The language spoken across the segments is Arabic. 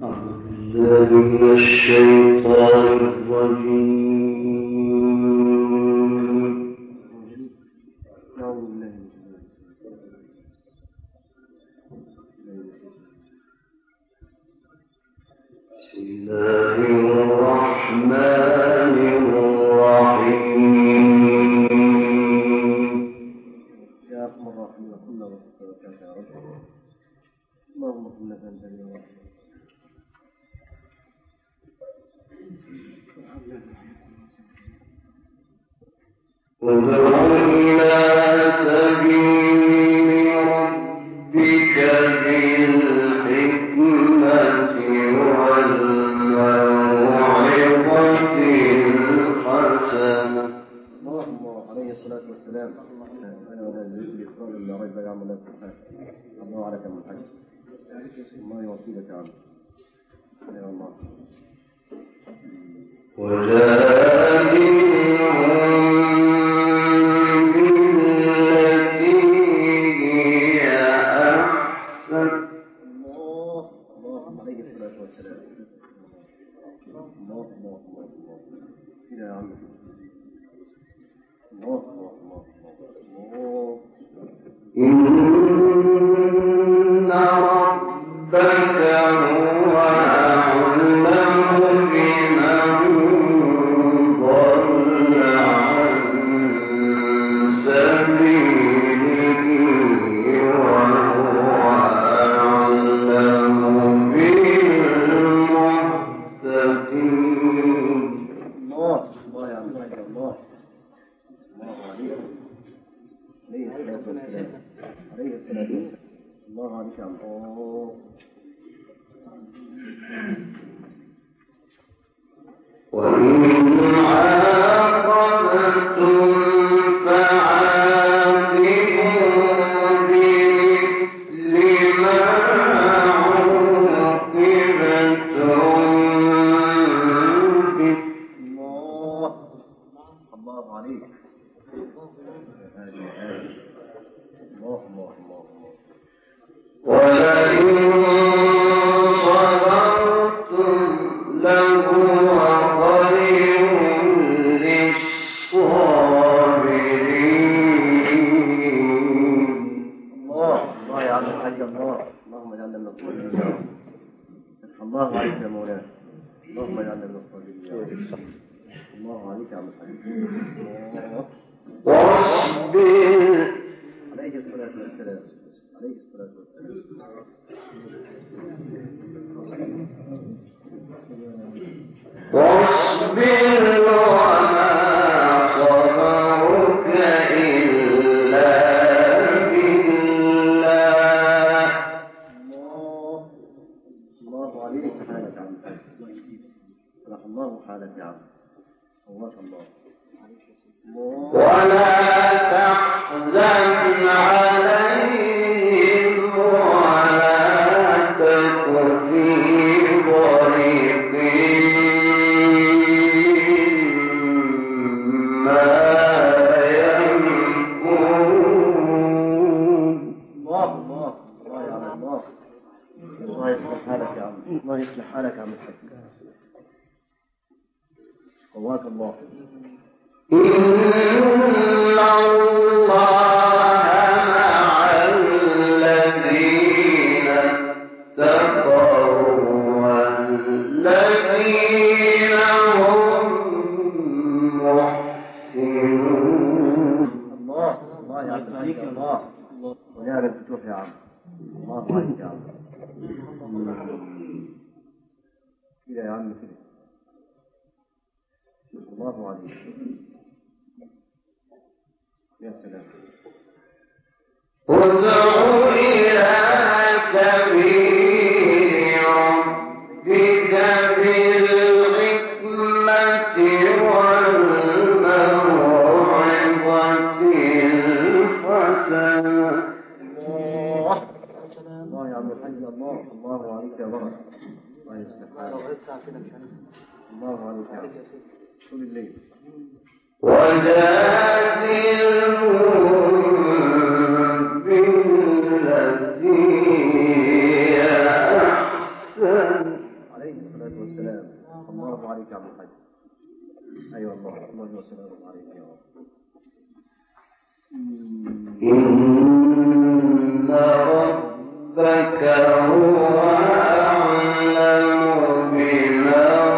من الشيطان الرجيم. بسم الله الرحمن الرحيم. يا أرحم الراحمين كنا وفقك يا رب. اللهم إنك أنت الوهاب. ادع إلى سبيل ربك بالحكمة والموعظة الحسنة. اللهم عليه الصلاة والسلام. أنا ولا نريد إخراج لا ريب يعمل لك الحاج. الله عليك من الحاج. الله يوصيك يا عم. يا الله. وجادلهم بالتي هي أحسن. الله عليه الصلاة والسلام. الله كده يا عم. الله إن ربك هو أعلم بمن ضل عن سبيله وهو أعلم بالمهتدين. الله يا عم الحاج. الله عليك. عليه الصلاة والسلام. الله عليك يا عم. وإن عاقبتم فعاقبوا بمثل ما عوقبتم به. الله عليك. ولئن صبرتم لهو خير للصابرين. الله يا عم الحاج. الله اللهم اجعلنا من الصابرين يا رب. الله عليك يا مولانا. اللهم اجعلنا من الصابرين يا رب. الله عليك يا عم الحاج. واصبر. عليه الصلاة والسلام. واصبر وما صبرك إلا بالله. الله عليك حالك يا عم. صلح الله حالك يا عم. الله ولا تحزن عليهم ولا تك في ضيق مما يمكرون. الله يا عم. الله يصلح حالك يا عم. الله يصلح حالك يا عم الحاج. قواك الله. إن الله مع الذين اتقوا والذين هم محسنون. الله يا عم الحاج. الله ونعم الفتوح يا عم. الله عليك يا عم. كده يا عم كده. الله عليك. يا سلام. ادع إلى سبيل ربك بالحكمة والموعظة الحسنة. الله يا عم الحاج. الله عليك يا بركة. الله يصلح حالك. الله عليك يا عم. طول الليل. وجادلهم بالتي هي أحسن. عليه الصلاة والسلام. الله عليك يا عبد الحاج. أيوة الله وسلامه عليك يا رب. إن ربك هو أعلم بمن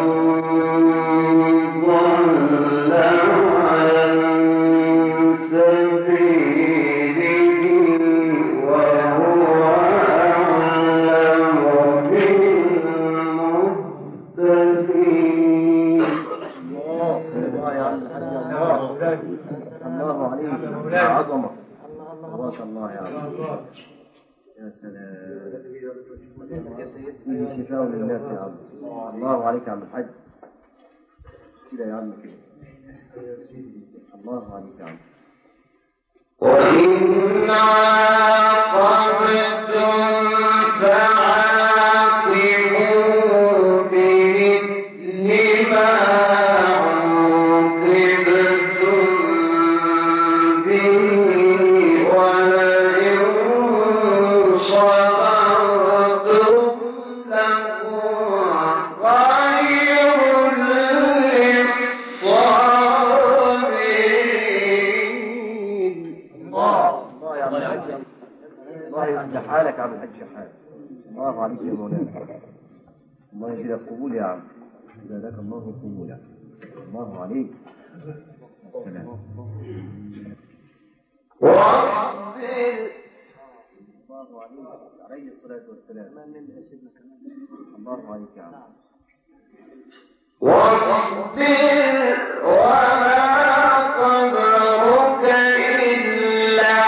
ضل عن سبيله وهو أعلم بالمهتدين. الله عليك يا عظمة. الله الله يا عظمة. يا سلام يا سيدي شفاء للناس يا عم. الله عليك يا عم الحاج. كده يا عم كده. الله عليك يا عم. وإن عاقبتم فعاقبوا بمثل ما عوقبتم به ولئن صبرتم لهو خير للصابرين. الله يا عم الحاج. الله يصلح حالك يا عم الحاج شحات. الله عليك يا مولانا. الله يجزيك قبول يا عم. زادك الله قبولا. الله عليك. السلام. واصبر الله عليه الصلاة والسلام. الله عليك يا عم. واصبر وما صبرك إلا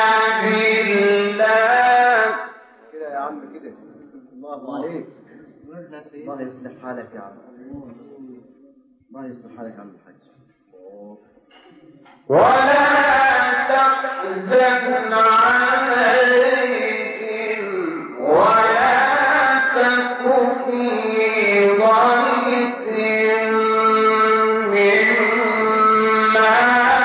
بالله. كده يا عم كده. الله عليك. الله يصلح حالك يا عم. الله يصلح حالك يا عم الحاج. ولا تحزن عليهم ولا تك في ضيق مما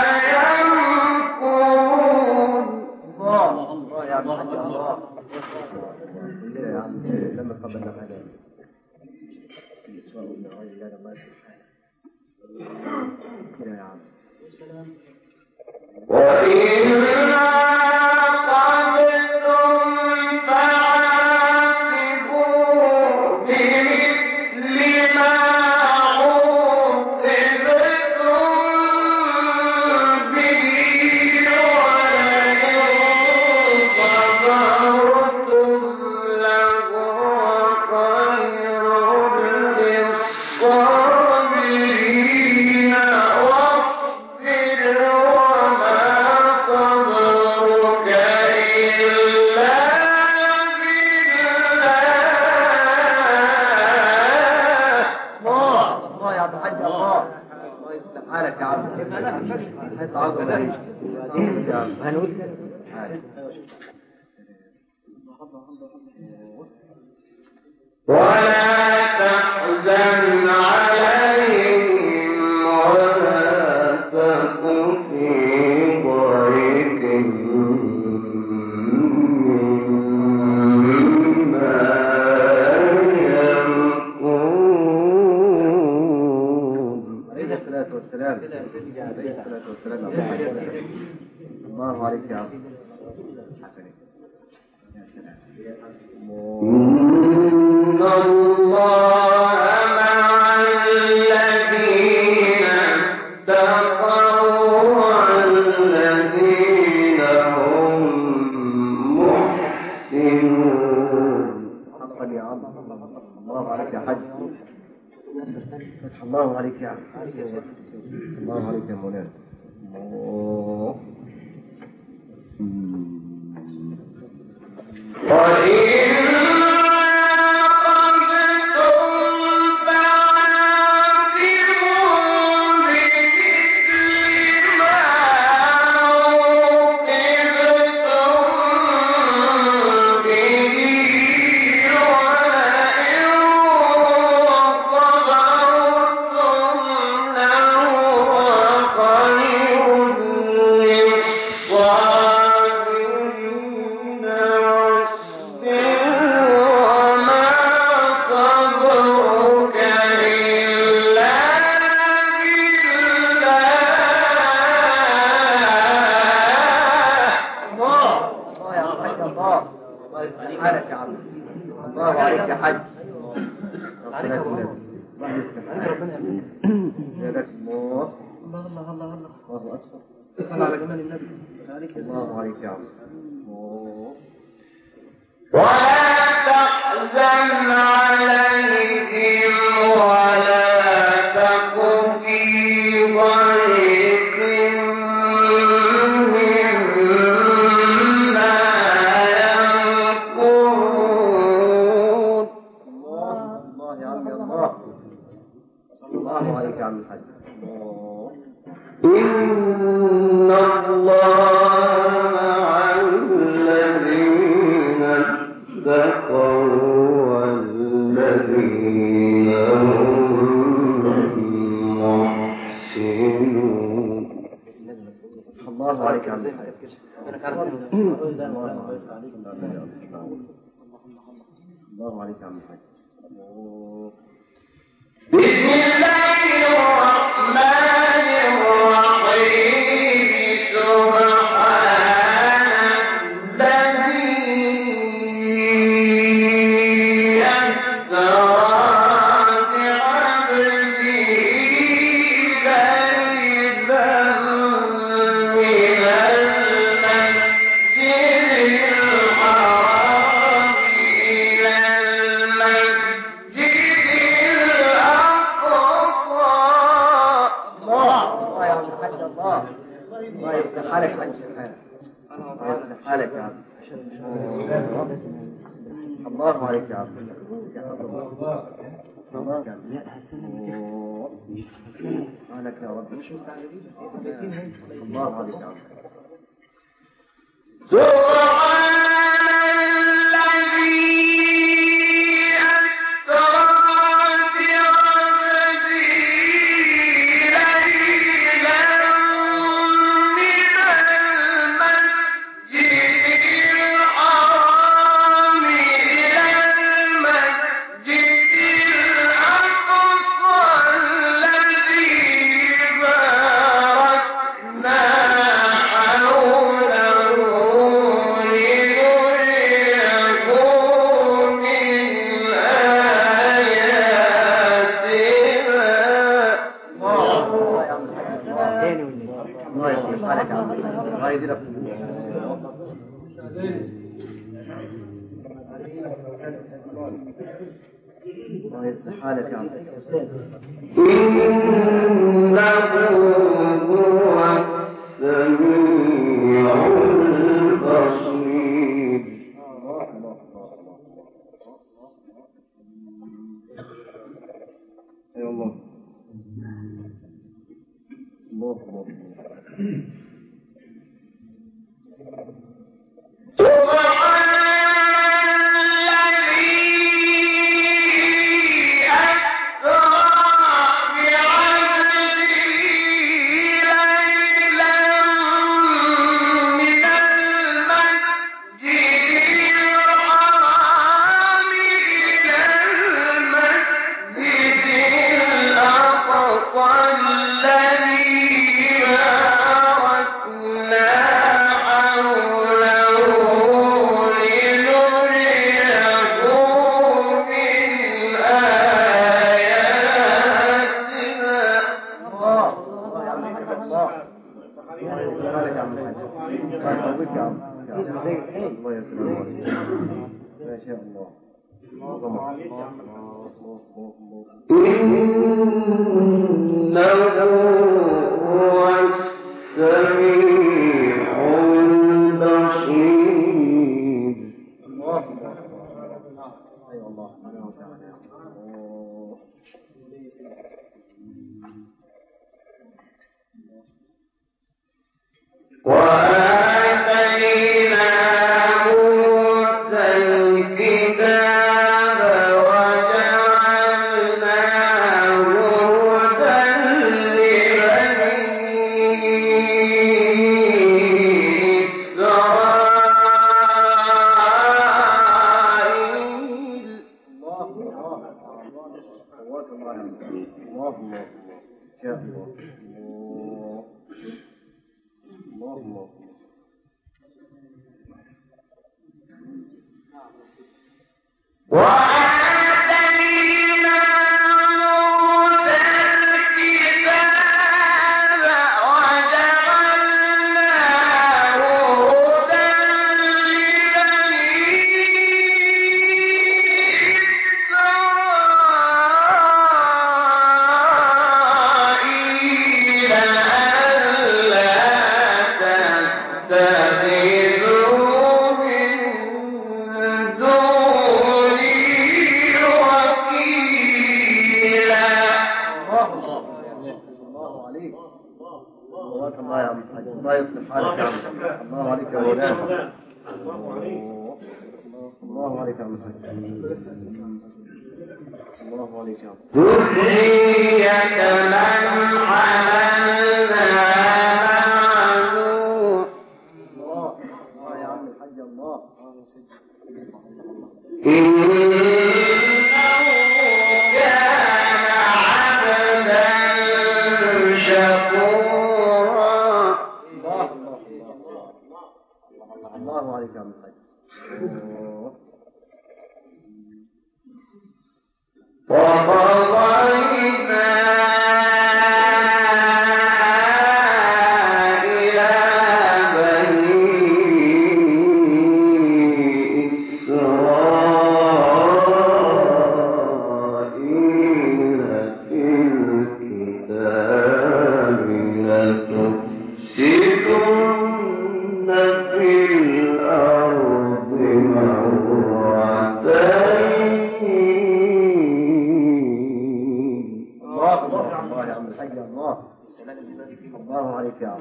يمكرون. الله يا عم الحاج. الله كده يا عم لما تقبلنا حاجة الإسراء والمعراج لا الله يصلح حالك. كده يا عم. وإن عاقبتم فعاقبوا بمثل ما عوقبتم به ولئن صبرتم لهو خير للصابرين. حالك يا عم. حيث عظم يا عم. هنقول ولا تحزن عليهم ولا تك في ضيق مما يمكرون. عليه الصلاة والسلام. عليه الصلاة والسلام. الله عليك يا عم. إن الله مع الذين اتقوا والذين هم محسنون. حقا يا عم. الله عليك يا حج. فتح الله عليك يا عم. الله عليك يا مولانا. وإن عليك الله ربنا يسلمك يا الله الله الله الله الله أكبر صلى على جمال النبي عليك الله عليك يا عم ولا تحزن عليهم ولا تك في ضيق مما يمكرون. الله يا عم يا الله الله عليك يا عم الحاج. إن الله مع الذين اتقوا والذين هم محسنون. الله عليك يا عم الحاج. الله عليك يا عم الحاج. بسم الله الرحمن الرحيم. سبحان الذي أسرى بعبده ليلا من المسجد الحرام إلى المسجد الله يفتح حالك حج الله يفتح حالك يا عم. الله عليك يا عم. حالك يا رب. الله عليك يا عم. حالك يا عم. إنه هو السميع البصير. يا الله الله وآتينا الله عليك. الله يا عم الحاج، الله يصلح حالك يا عم. الله عليك يا مولانا. الله عليك يا عم الحاج. الله عليك يا عم. ذرية من حملنا الله يا عم الحاج. الله إنه كان عبدا شكورا. الله عليك يا عم الحاج. وقضينا إلى بني إسرائيل في الكتاب لتفسدن في الأرض مرتين. الله يا عم الحاج. الله الله عليك يا عم.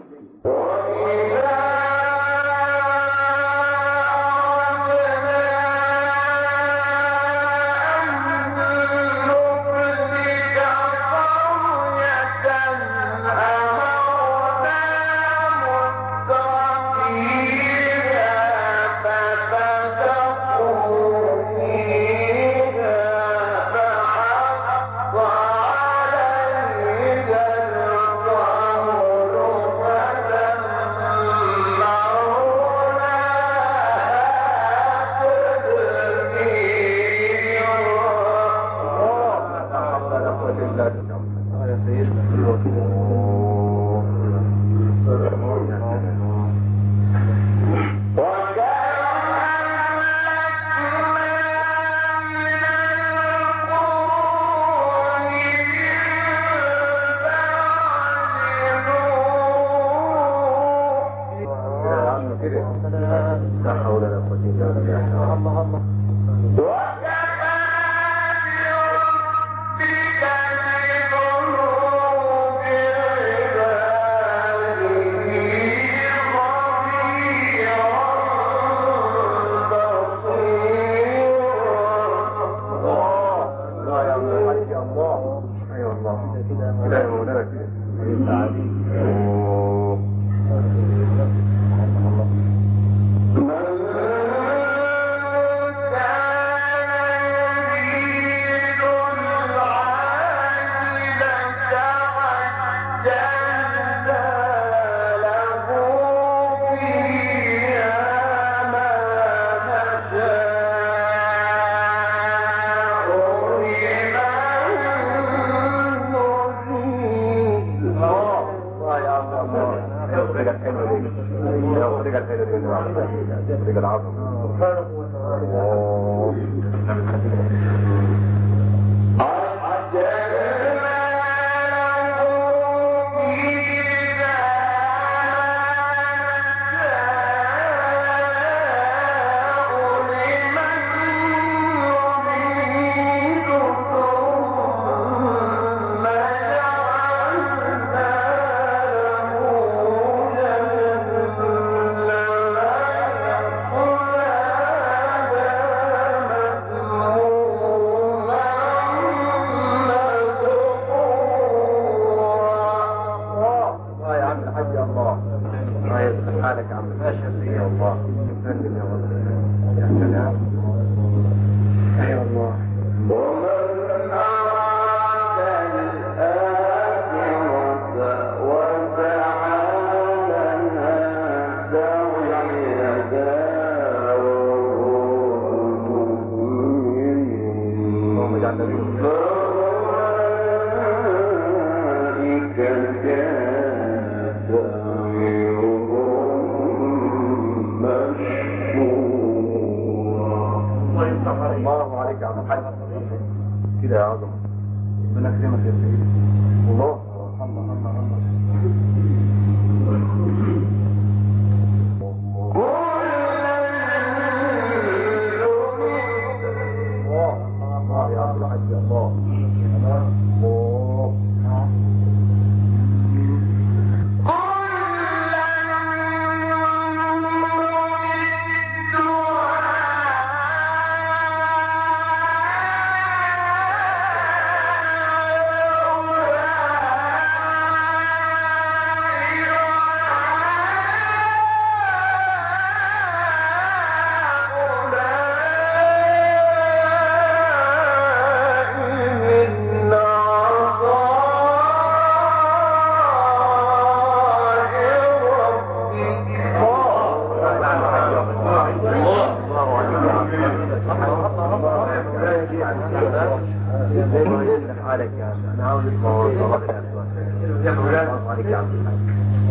زي ما يصلح حالك يا أخي. أنا عاوز أسمع الله عليك يا عبد الحاج.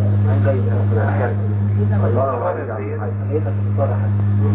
الله عليك يا عبد الحاج.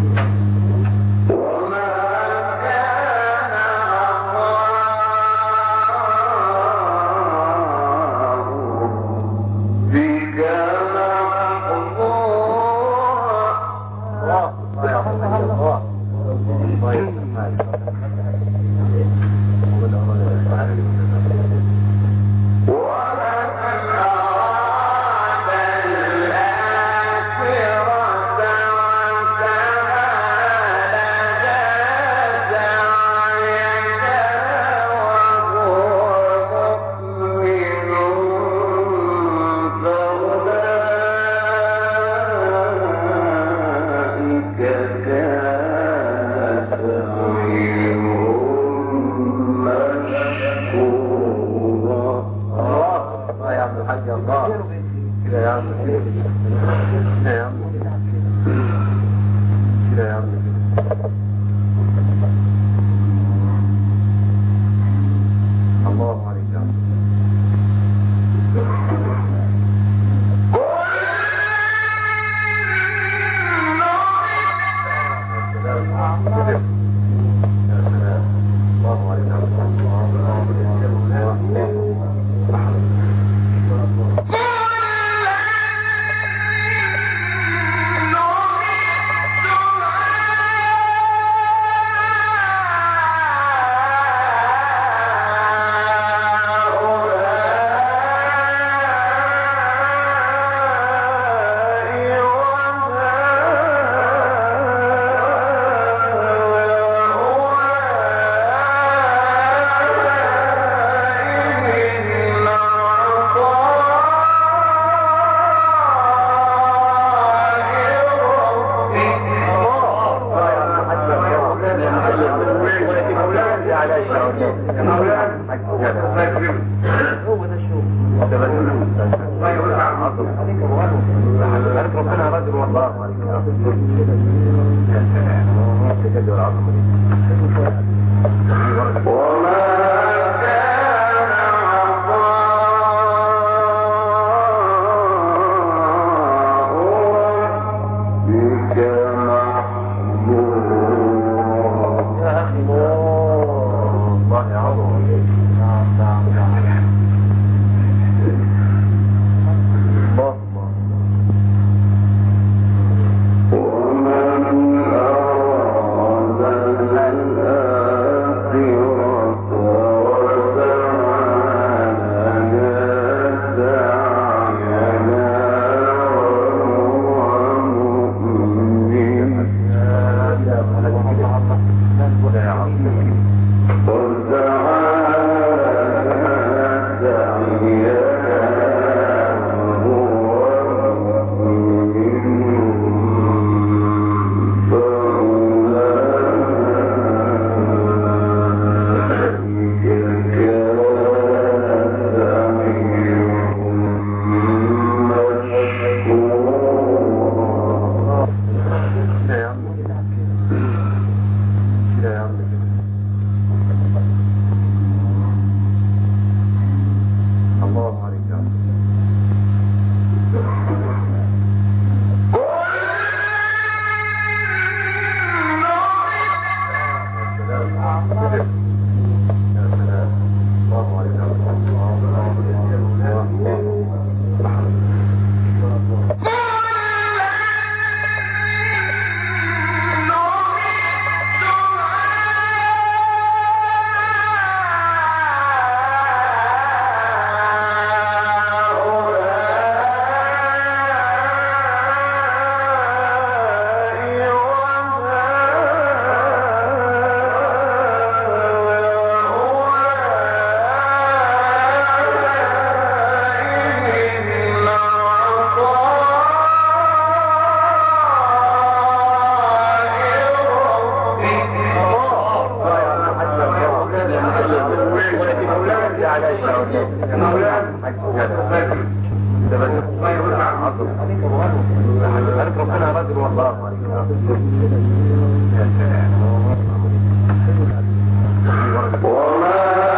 ربنا رجل والله وما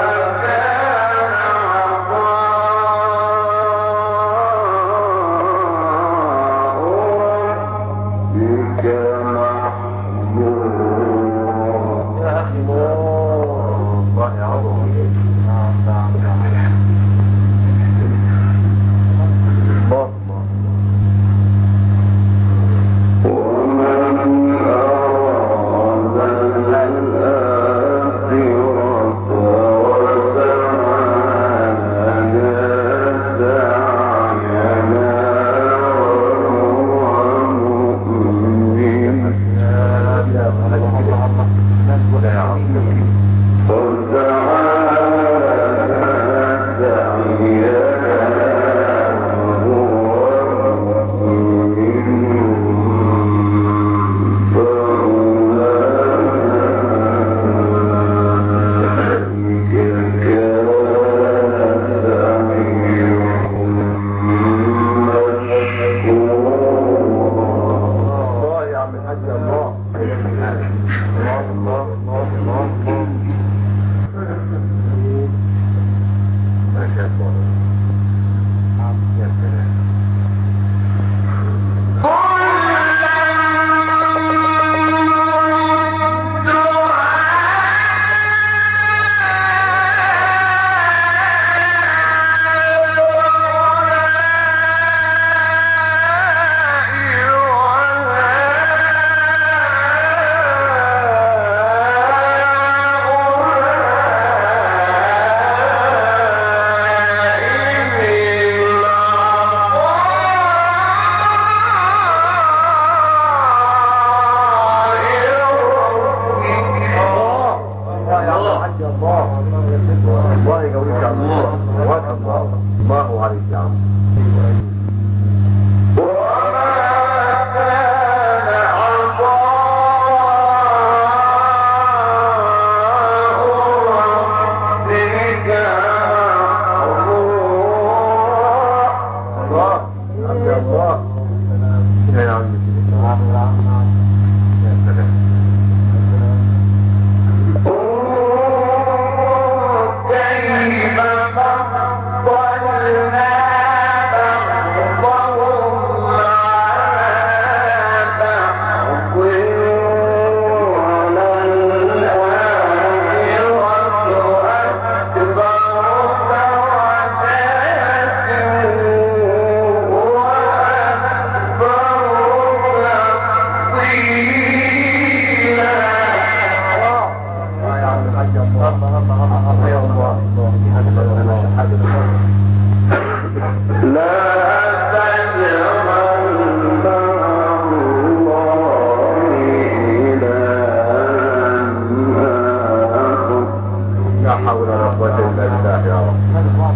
الله يا رب.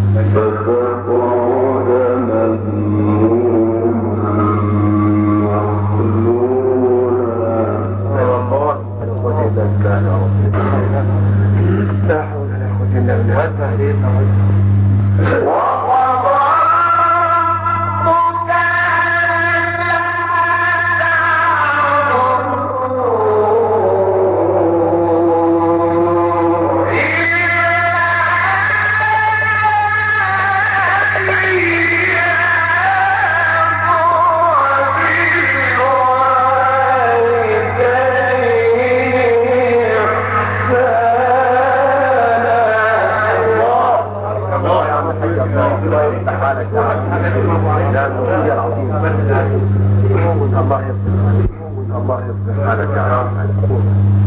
فتقعد مذموما مخذولا. لا حول ولا قوة إلا بالله. الله يصلح حالك يا رب.